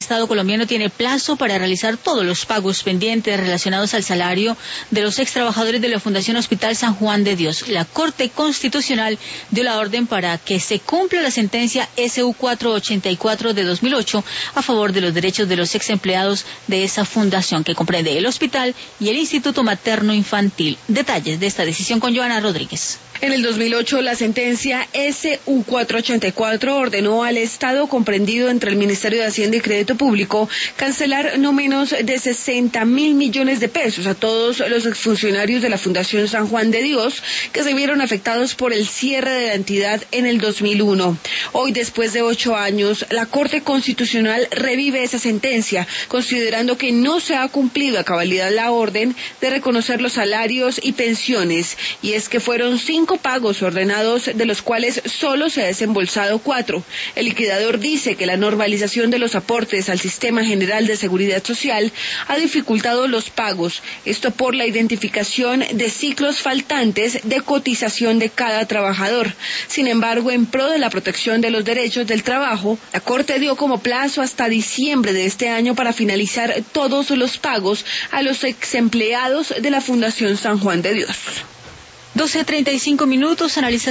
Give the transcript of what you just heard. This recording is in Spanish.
Estado colombiano tiene plazo para realizar todos los pagos pendientes relacionados al salario de los extrabajadores de la Fundación Hospital San Juan de Dios. La Corte Constitucional dio la orden para que se cumpla la sentencia SU 484 de 2008 a favor de los derechos de los ex empleados de esa fundación, que comprende el hospital y el Instituto Materno Infantil. Detalles de esta decisión con Joana Rodríguez. En el 2008, la sentencia SU 484 ordenó al Estado comprendido entre el Ministerio de Hacienda y Crédito Público cancelar no menos de 60.000 millones de pesos a todos los exfuncionarios de la Fundación San Juan de Dios que se vieron afectados por el cierre de la entidad en el 2001. Hoy, después de 8 años, la Corte Constitucional revive esa sentencia, considerando que no se ha cumplido a cabalidad la orden de reconocer los salarios y pensiones, y es que fueron 5 pagos ordenados, de los cuales solo se ha desembolsado 4. El liquidador dice que la normalización de los aportes al Sistema General de Seguridad Social ha dificultado los pagos, esto por la identificación de ciclos faltantes de cotización de cada trabajador. Sin embargo, en pro de la protección de los derechos del trabajo, la Corte dio como plazo hasta diciembre de este año para finalizar todos los pagos a los exempleados de la Fundación San Juan de Dios. 12:35 minutos, analiza